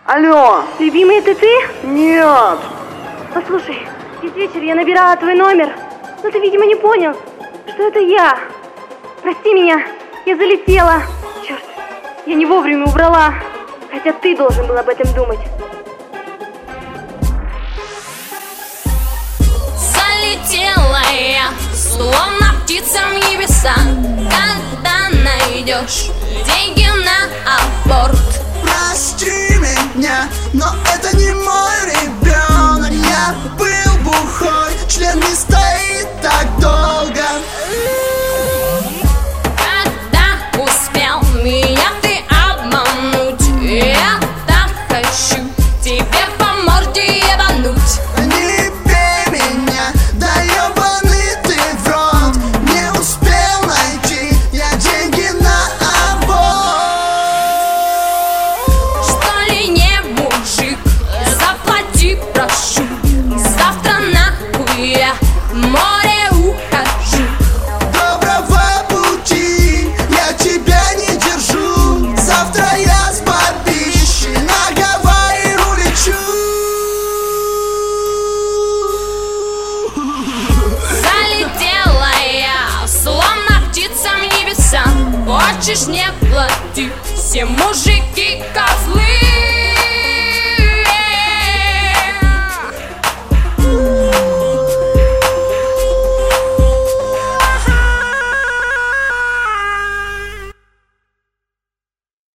Алло! Любимый, это ты? Нет! Послушай, весь вечер я набирала твой номер, но ты, видимо, не понял, что это я. Прости меня, я залетела. Черт, я не вовремя убрала, хотя ты должен был об этом думать. Залетела я, словно птица в небеса, когда найдешь деньги на аборт. Прости меня, но это не мой ребенок. Я был бухой, член не стоит так долго. Когда успел меня ты обмануть, я так хочу тебе по морде ебануть. Не бей меня, да ебаный ты в рот. Не успел найти я деньги на аборт. Что ли не мужик, заплати, прошу. Завтра нахуй я в море ухожу. Доброго пути, я тебя не держу. Завтра я с бабищей на Гавайи улечу. Залетела я, словно птица в небеса. Хочешь, не плати, все мужики козлы.